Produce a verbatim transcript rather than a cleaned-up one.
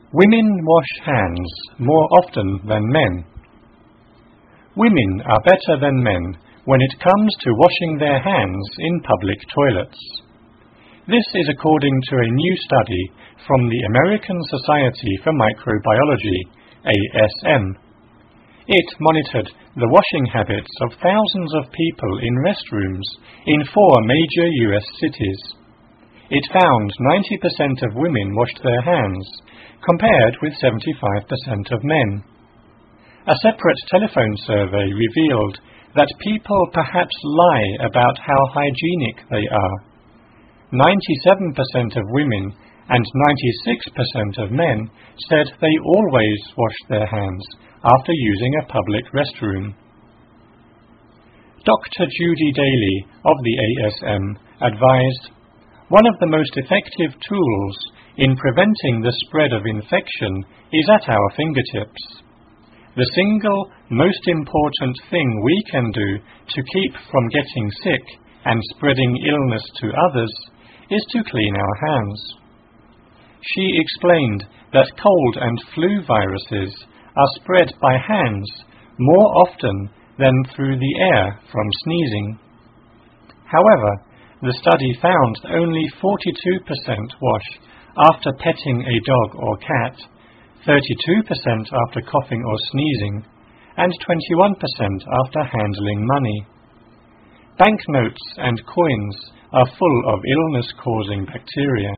Women wash hands more often than men. Women are better than men when it comes to washing their hands in public toilets. This is according to a new study from the American Society for Microbiology, A S M. It monitored the washing habits of thousands of people in restrooms in four major U S cities. It found ninety percent of women washed their hands, compared with seventy-five percent of men. A separate telephone survey revealed that people perhaps lie about how hygienic they are. ninety-seven percent of women and ninety-six percent of men said they always washed their hands after using a public restroom. Doctor Judy Daly of the A S M advised, "One of the most effective tools in preventing the spread of infection is at our fingertips. The single most important thing we can do to keep from getting sick and spreading illness to others is to clean our hands." She explained that cold and flu viruses are spread by hands more often than through the air from sneezing. However, the study found only forty-two percent wash after petting a dog or cat, thirty-two percent after coughing or sneezing, and twenty-one percent after handling money. Banknotes and coins are full of illness-causing bacteria.